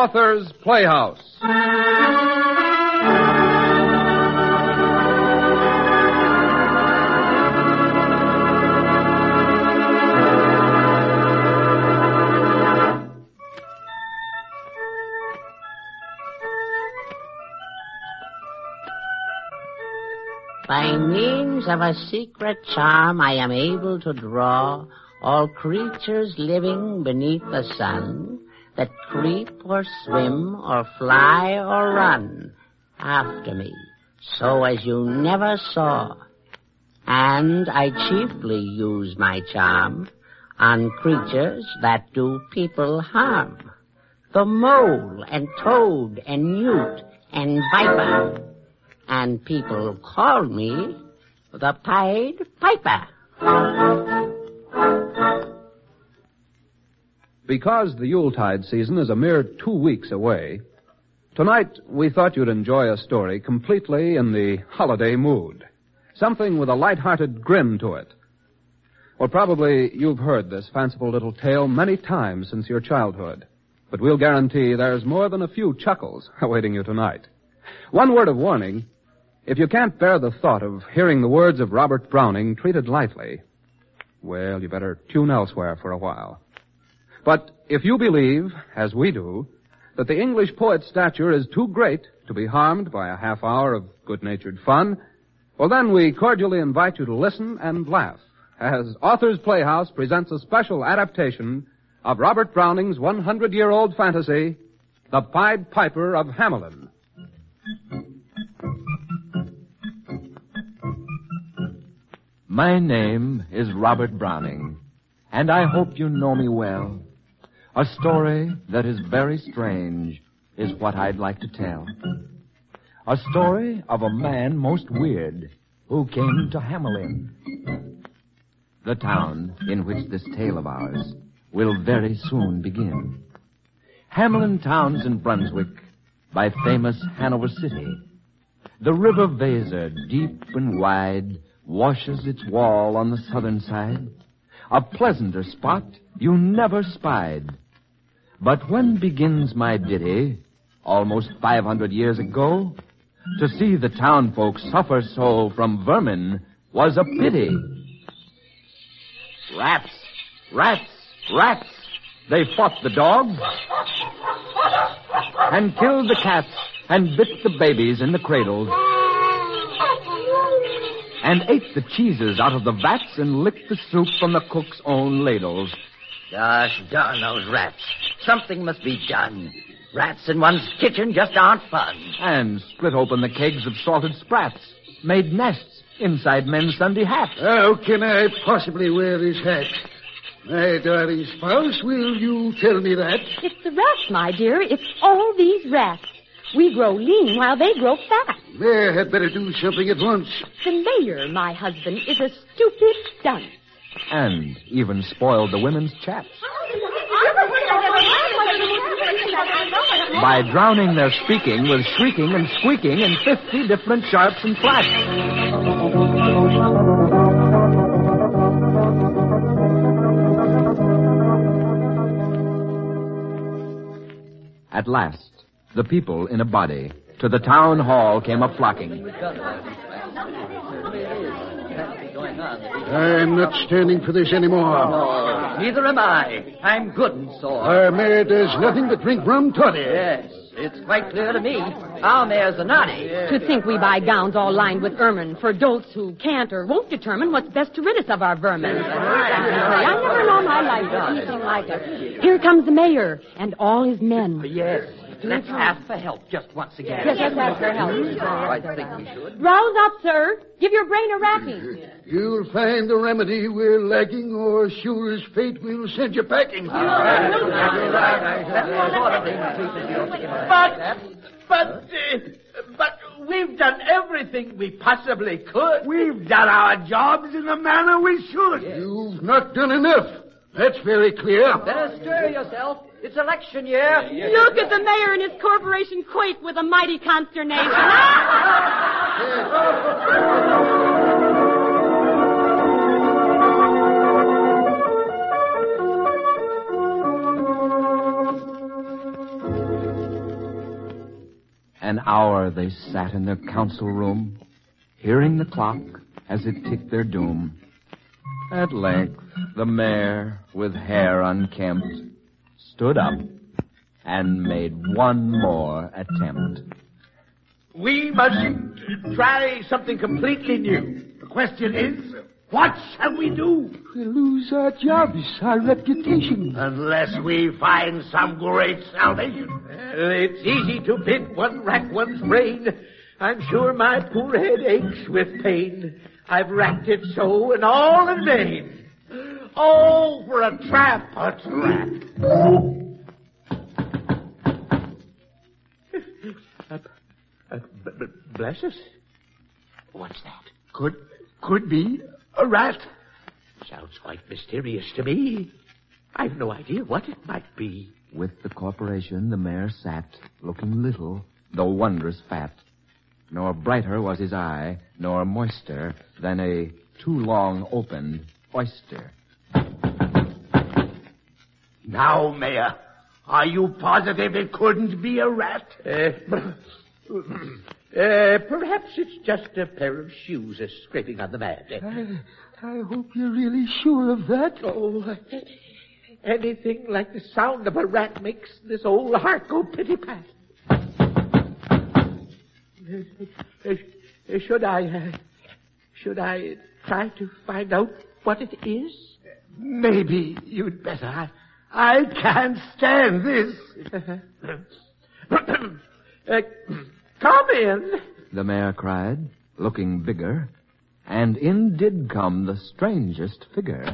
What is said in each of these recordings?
Author's Playhouse. By means of a secret charm I am able to draw all creatures living beneath the sun that creep or swim or fly or run after me, so as you never saw. And I chiefly use my charm on creatures that do people harm. The mole and toad and newt and viper. And people call me the Pied Piper. Because the Yuletide season is a mere 2 weeks away, tonight we thought you'd enjoy a story completely in the holiday mood. Something with a light-hearted grin to it. Well, probably you've heard this fanciful little tale many times since your childhood. But we'll guarantee there's more than a few chuckles awaiting you tonight. One word of warning. If you can't bear the thought of hearing the words of Robert Browning treated lightly, well, you better tune elsewhere for a while. But if you believe, as we do, that the English poet's stature is too great to be harmed by a half hour of good-natured fun, well, then we cordially invite you to listen and laugh as Author's Playhouse presents a special adaptation of Robert Browning's 100-year-old fantasy, The Pied Piper of Hamelin. My name is Robert Browning, and I hope you know me well. A story that is very strange is what I'd like to tell. A story of a man most weird who came to Hamelin, the town in which this tale of ours will very soon begin. Hamelin town's in Brunswick, by famous Hanover City. The river Weser, deep and wide, washes its wall on the southern side. A pleasanter spot you never spied. But when begins my ditty, almost 500 years ago, to see the town folks suffer so from vermin was a pity. Rats, rats, rats, they fought the dogs, and killed the cats, and bit the babies in the cradles, and ate the cheeses out of the vats and licked the soup from the cook's own ladles. Gosh darn those rats. Something must be done. Rats in one's kitchen just aren't fun. And split open the kegs of salted sprats, made nests inside men's Sunday hats. How can I possibly wear this hat? My darling spouse, will you tell me that? It's the rats, my dear. It's all these rats. We grow lean while they grow fat. Mayor had better do something at once. The mayor, my husband, is a stupid dunce. And even spoiled the women's chats. By drowning their speaking with shrieking and squeaking in 50 different sharps and flats. At last, the people in a body to the town hall came a-flocking. I'm not standing for this anymore. No, neither am I. I'm good and sore. Our mayor does nothing but drink rum toddy. Yes, it's quite clear to me. Our mayor's a naughty. To think we buy gowns all lined with ermine for dolts who can't or won't determine what's best to rid us of our vermin. I never in all my life of anything like it. Here comes the mayor and all his men. Yes. Let's ask for help just once again. Yes, let's ask for help. I think we should. Rouse up, sir. Give your brain a racking. You'll find the remedy we're lacking, or sure as fate we'll send you packing. But we've done everything we possibly could. We've done our jobs in the manner we should. You've not done enough. That's very clear. Better stir yourself. It's election year. Look at the mayor and his corporation quake with a mighty consternation. hour they sat in their council room, hearing the clock as it ticked their doom. At length, the mayor, with hair unkempt, stood up and made one more attempt. We must try something completely new. The question is, what shall we do? We'll lose our jobs, our reputation. Unless we find some great salvation. It's easy to bid one rack one's brain. I'm sure my poor head aches with pain. I've racked it so, and all in vain. Oh, for a trap, a trap. Bless us. What's that? Could be a rat. Sounds quite mysterious to me. I've no idea what it might be. With the corporation, the mayor sat, looking little, though wondrous fat. Nor brighter was his eye, nor moister than a too long opened oyster. Now, Mayor, are you positive it couldn't be a rat? Perhaps it's just a pair of shoes scraping on the mat. I hope you're really sure of that. Oh, anything like the sound of a rat makes this old heart go pitty-pat. Should I try to find out what it is? Maybe you'd better. I can't stand this. Come in, the mayor cried, looking bigger, and in did come the strangest figure.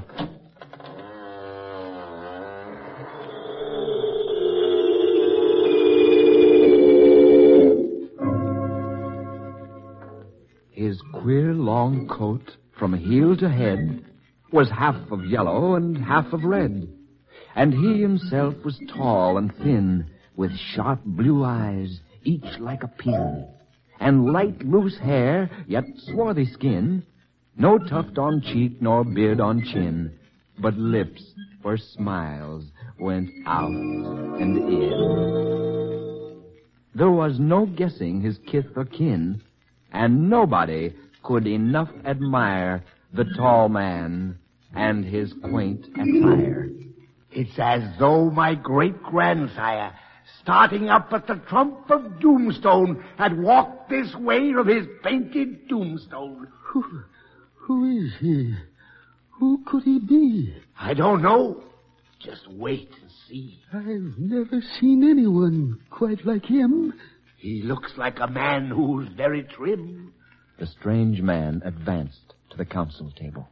His queer long coat, from heel to head, was half of yellow and half of red, and he himself was tall and thin, with sharp blue eyes, each like a pin, and light loose hair, yet swarthy skin, no tuft on cheek nor beard on chin, but lips where smiles went out and in. There was no guessing his kith or kin, and nobody could enough admire the tall man and his quaint attire. It's as though my great-grandsire, starting up at the trump of Doomstone, had walked this way from his painted tombstone. Who is he? Who could he be? I don't know. Just wait and see. I've never seen anyone quite like him. He looks like a man who's very trim. The strange man advanced to the council table.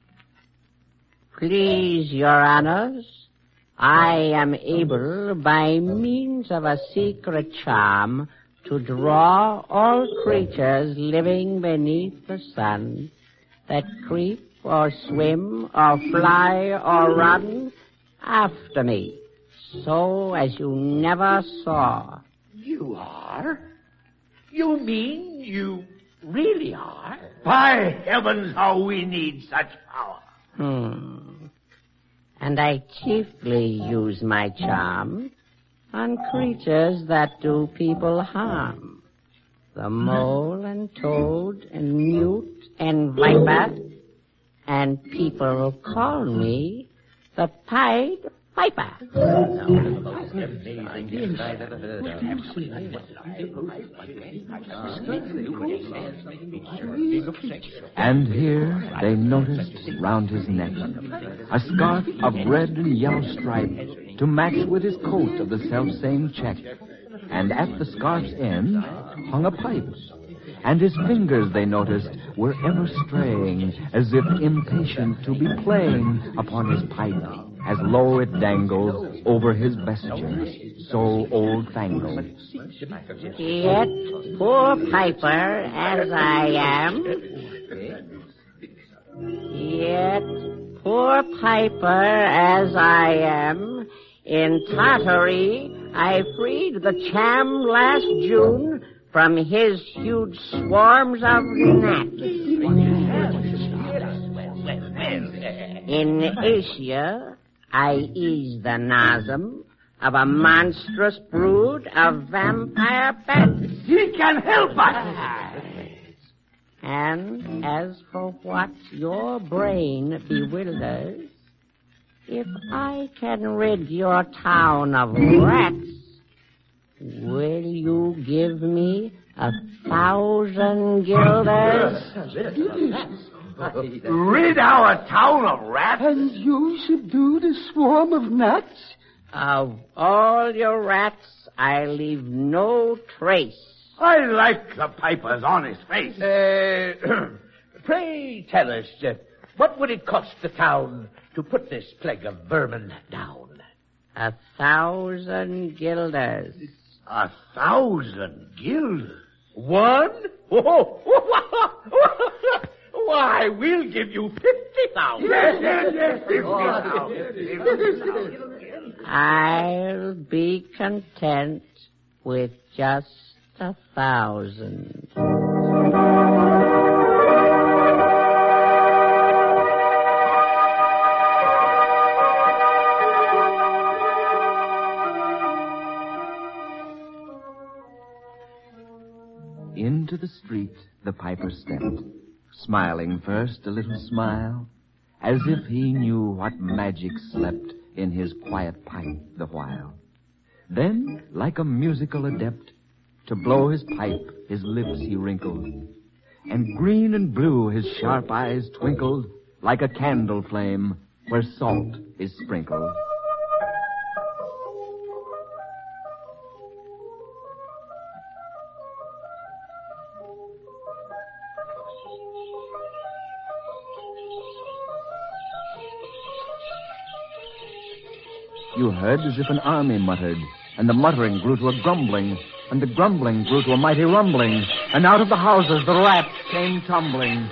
Please, your honors, I am able, by means of a secret charm, to draw all creatures living beneath the sun that creep or swim or fly or run after me, so as you never saw. You are? You mean you really are? By heavens, how we need such power. And I chiefly use my charm on creatures that do people harm. The mole and toad and newt and viper, and people call me the Pied Piper. And here they noticed round his neck a scarf of red and yellow stripe to match with his coat of the selfsame check. And at the scarf's end hung a pipe. And his fingers, they noticed, were ever straying, as if impatient to be playing upon his pipe, as low it dangled over his vesture, so old-fangled. Yet, poor piper as I am, in Tartary I freed the Cham last June from his huge swarms of gnats. In Asia, I eased the Nazim of a monstrous brood of vampire bats. he can help us. And as for what your brain bewilders, if I can rid your town of rats, will you give me 1,000 guilders? Rid our town of rats? And you subdue the swarm of gnats? Of all your rats, I leave no trace. I like the piper's honest face. Pray tell us, what would it cost the town to put this plague of vermin down? 1,000 guilders. 1,000 guilders? One? Why, we'll give you 50,000. Yes, 50,000. I'll be content with just 1,000. Into the street the piper stepped, smiling first a little smile, as if he knew what magic slept in his quiet pipe the while. Then, like a musical adept, to blow his pipe his lips he wrinkled, and green and blue his sharp eyes twinkled, like a candle flame where salt is sprinkled. You heard as if an army muttered, and the muttering grew to a grumbling, and the grumbling grew to a mighty rumbling, and out of the houses the rats came tumbling.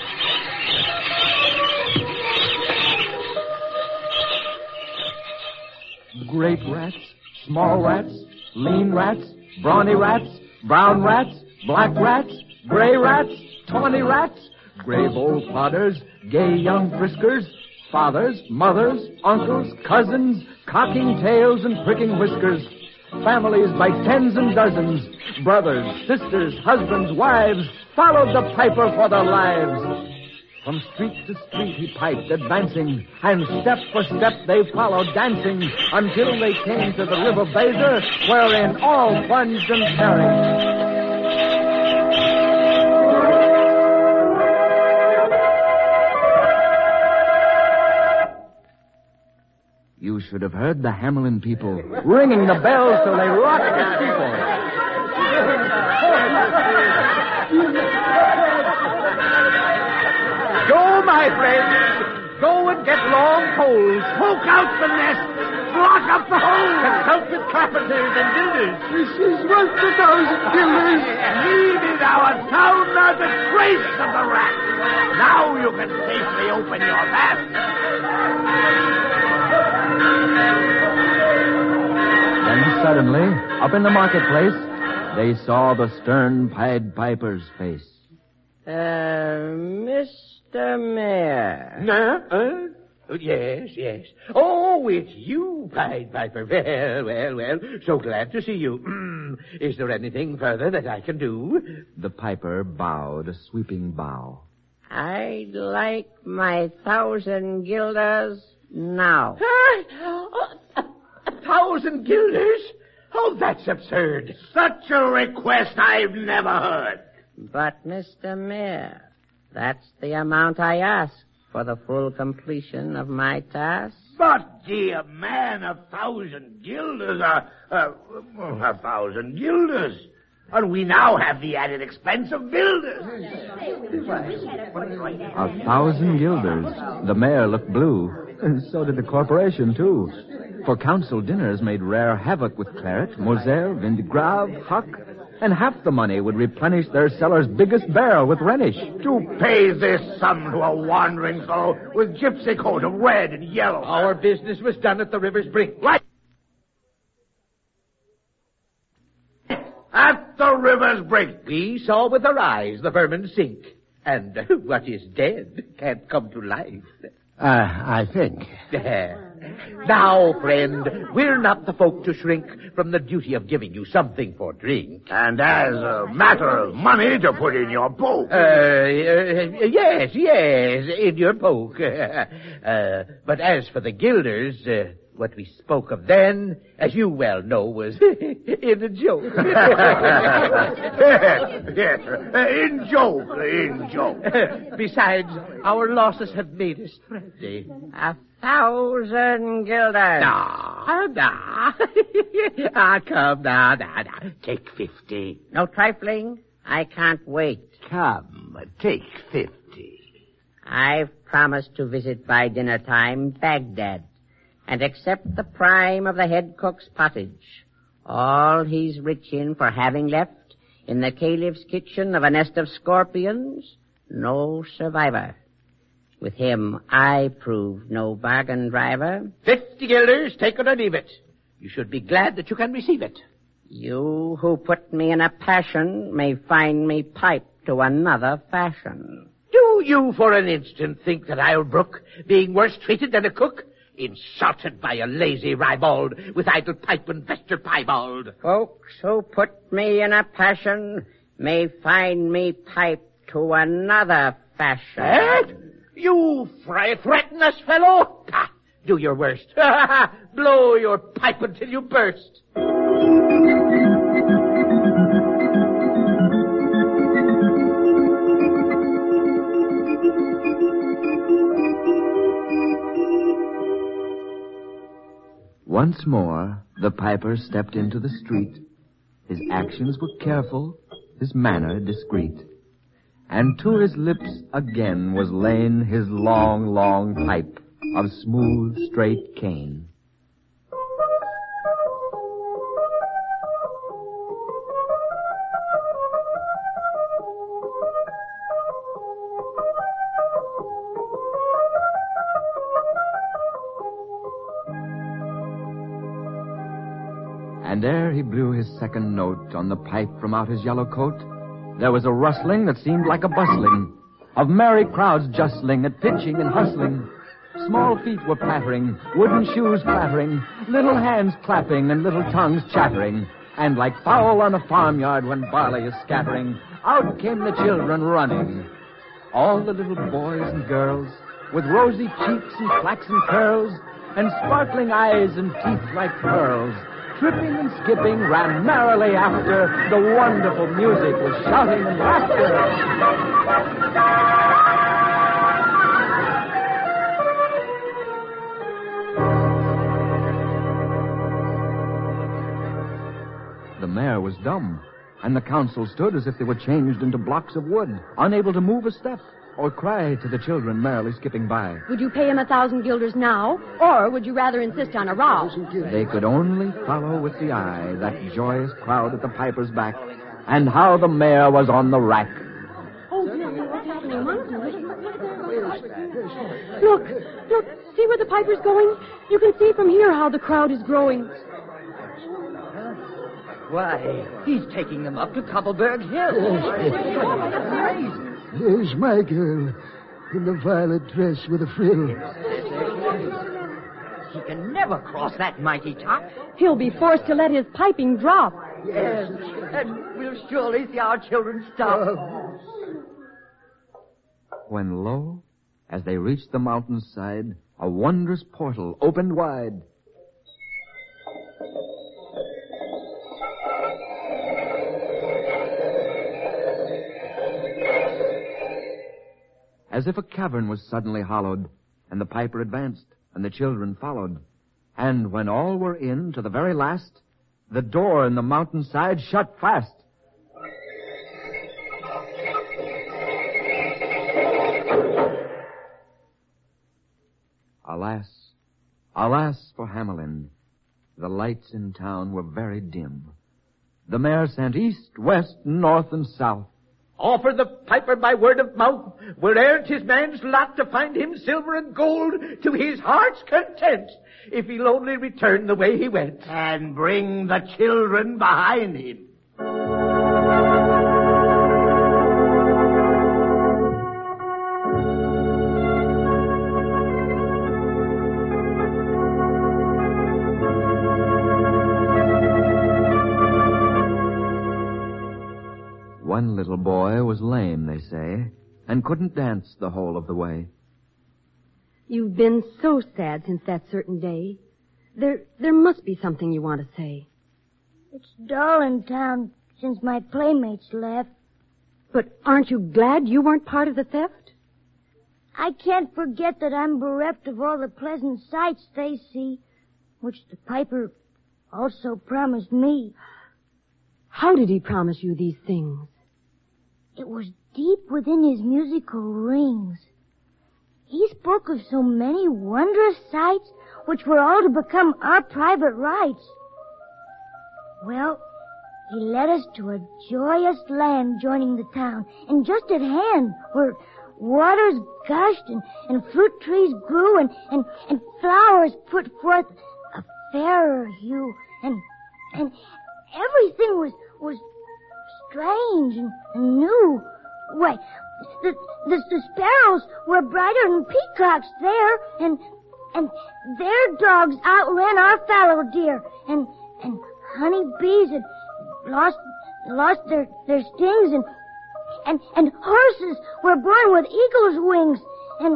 Great rats, small rats, lean rats, brawny rats, brown rats, black rats, gray rats, tawny rats, grave old plodders, gay young friskers, fathers, mothers, uncles, cousins, cocking tails and pricking whiskers, families by tens and dozens, brothers, sisters, husbands, wives, followed the piper for their lives. From street to street he piped, advancing, and step for step they followed, dancing, until they came to the river Bezer, wherein all plunged and perished. You should have heard the Hamelin people ringing the bells till they rocked the steeple. Go, my friends. Go and get long poles. Poke out the nest. Block up the hole. Consult with carpenters and builders. This is worth 1,000 guilders. Leave our town the disgrace of the rat. Now you can safely open your mouth. Then suddenly, up in the marketplace, they saw the stern Pied Piper's face. Mr. Mayor. Yes. Oh, it's you, Pied Piper. Well. So glad to see you. Is there anything further that I can do? The piper bowed a sweeping bow. I'd like my 1,000 guilders now. 1,000 guilders? Oh, that's absurd. Such a request I've never heard. But, Mr. Mayor, that's the amount I ask for the full completion of my task. But, dear man, 1,000 guilders are 1,000 guilders. And we now have the added expense of builders. 1,000 guilders. The mayor looked blue. And so did the corporation, too. For council dinners made rare havoc with claret, Moselle, Vin de Grave, Hock, and half the money would replenish their cellar's biggest barrel with Rhenish. To pay this sum to a wandering fellow with gypsy coat of red and yellow. Our business was done at the river's brink. Right. At the river's brink. We saw with our eyes the vermin sink. And what is dead can't come to life. I think. Now, friend, we're not the folk to shrink from the duty of giving you something for drink. And as a matter of money to put in your poke. Yes, in your poke. But as for the guilders, what we spoke of then, as you well know, was in a joke. Yes, in joke. Besides, our losses have made us thrifty. 1,000 guilders. Come now. Take 50. No trifling. I can't wait. Come, take 50. I've promised to visit by dinner time Baghdad and accept the prime of the head cook's pottage. All he's rich in for having left in the caliph's kitchen of a nest of scorpions, no survivor. With him, I prove no bargain driver. 50 guilders, take it or leave it. You should be glad that you can receive it. You who put me in a passion may find me piped to another fashion. Do you for an instant think that I'll brook being worse treated than a cook? Insulted by a lazy ribald with idle pipe and vesture piebald. Folks who put me in a passion may find me piped to another fashion. Eh? You threaten us, fellow? Do your worst. Blow your pipe until you burst. Once more, the piper stepped into the street. His actions were careful, his manner discreet. And to his lips again was lain his long, long pipe of smooth, straight cane. And ere he blew his second note on the pipe from out his yellow coat, there was a rustling that seemed like a bustling of merry crowds justling at pitching and hustling. Small feet were pattering, wooden shoes clattering, little hands clapping and little tongues chattering. And like fowl on a farmyard when barley is scattering, out came the children running. All the little boys and girls, with rosy cheeks and flaxen curls, and sparkling eyes and teeth like pearls, tripping and skipping, ran merrily after the wonderful music with shouting and laughter. The mayor was dumb, and the council stood as if they were changed into blocks of wood, unable to move a step or cry to the children merrily skipping by. Would you pay him 1,000 guilders now, or would you rather insist on a row? They could only follow with the eye that joyous crowd at the piper's back, and how the mayor was on the rack. Oh, dear, what's happening, Monica? Look, see where the piper's going? You can see from here how the crowd is growing. Why, he's taking them up to Cobbleburg Hill. There's my girl in the violet dress with a frill. He can never cross that mighty top. He'll be forced to let his piping drop. Yes, and we'll surely see our children stop. When lo, as they reached the mountainside, a wondrous portal opened wide. As if a cavern was suddenly hollowed, and the piper advanced, and the children followed. And when all were in to the very last, the door in the mountainside shut fast. Alas, alas for Hamelin. The lights in town were very dim. The mayor sent east, west, north, and south. Offer the piper by word of mouth, where'er 'tis man's lot to find him silver and gold to his heart's content, if he'll only return the way he went. And bring the children behind him. boy was lame, they say, and couldn't dance the whole of the way. You've been so sad since that certain day. There must be something you want to say. It's dull in town since my playmates left. But aren't you glad you weren't part of the theft? I can't forget that I'm bereft of all the pleasant sights they see, which the piper also promised me. How did he promise you these things? It was deep within his musical rings. He spoke of so many wondrous sights which were all to become our private rights. Well, he led us to a joyous land joining the town, and just at hand where waters gushed and fruit trees grew and flowers put forth a fairer hue, and everything was strange and new. Why, the sparrows were brighter than peacocks there, and their dogs outran our fallow deer, and honey bees had lost their stings, and horses were born with eagle's wings, and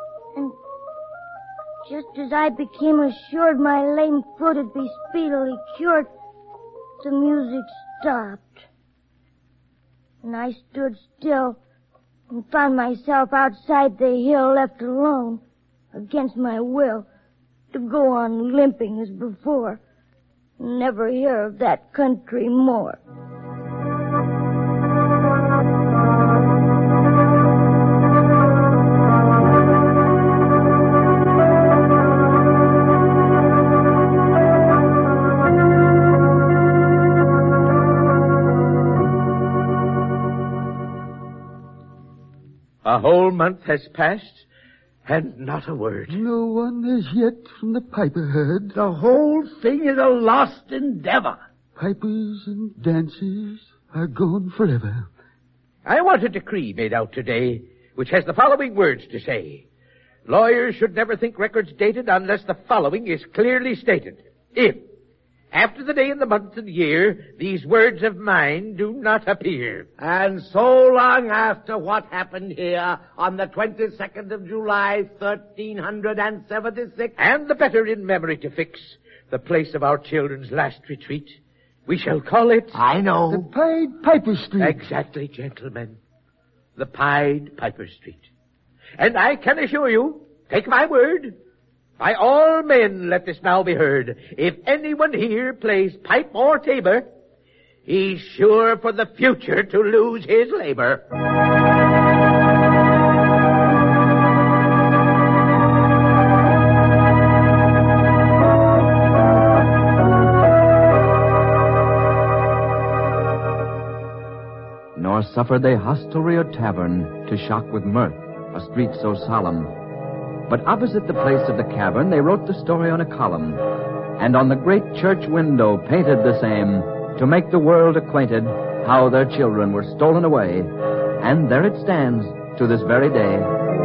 just as I became assured my lame foot would be speedily cured, the music stopped. And I stood still and found myself outside the hill, left alone, against my will, to go on limping as before, and never hear of that country more. A whole month has passed, and not a word. No one has yet from the piper heard. The whole thing is a lost endeavor. Pipers and dancers are gone forever. I want a decree made out today which has the following words to say. Lawyers should never think records dated unless the following is clearly stated. If, after the day and the month and year, these words of mine do not appear. And so long after what happened here on the 22nd of July, 1376. And the better in memory to fix the place of our children's last retreat, we shall call it... I know. The Pied Piper Street. Exactly, gentlemen. The Pied Piper Street. And I can assure you, take my word, by all men let this now be heard. If anyone here plays pipe or tabor, he's sure for the future to lose his labor. Nor suffered they hostelry or tavern to shock with mirth a street so solemn. But opposite the place of the cavern, they wrote the story on a column, and on the great church window painted the same, to make the world acquainted how their children were stolen away. And there it stands to this very day.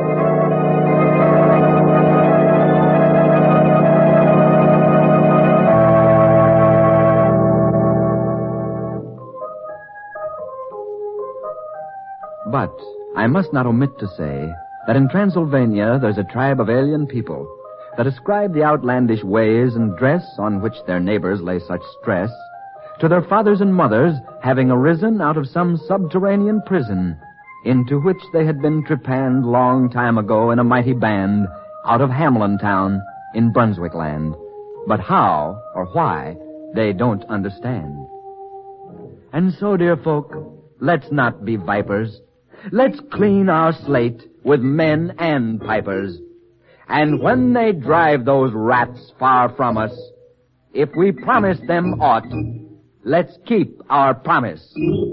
But I must not omit to say that in Transylvania there's a tribe of alien people that ascribe the outlandish ways and dress on which their neighbors lay such stress to their fathers and mothers having arisen out of some subterranean prison into which they had been trepanned long time ago in a mighty band out of Hamlin town in Brunswick land. But how or why they don't understand. And so, dear folk, let's not be vipers. Let's clean our slate with men and pipers. And when they drive those rats far from us, if we promise them aught, let's keep our promise.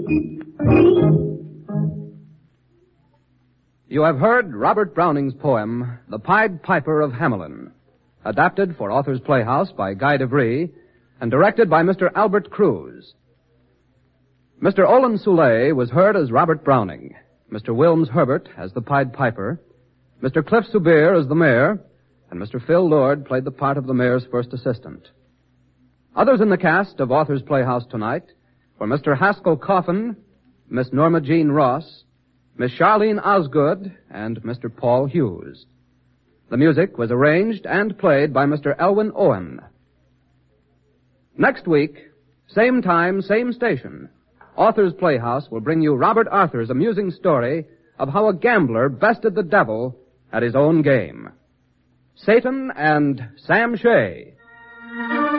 You have heard Robert Browning's poem, The Pied Piper of Hamelin, adapted for Author's Playhouse by Guy de Vries and directed by Mr. Albert Cruz. Mr. Olin Soule was heard as Robert Browning, Mr. Wilms Herbert as the Pied Piper, Mr. Cliff Subir as the mayor, and Mr. Phil Lord played the part of the mayor's first assistant. Others in the cast of Author's Playhouse tonight were Mr. Haskell Coffin, Miss Norma Jean Ross, Miss Charlene Osgood, and Mr. Paul Hughes. The music was arranged and played by Mr. Elwin Owen. Next week, same time, same station, Author's Playhouse will bring you Robert Arthur's amusing story of how a gambler bested the devil at his own game. Satan and Sam Shea.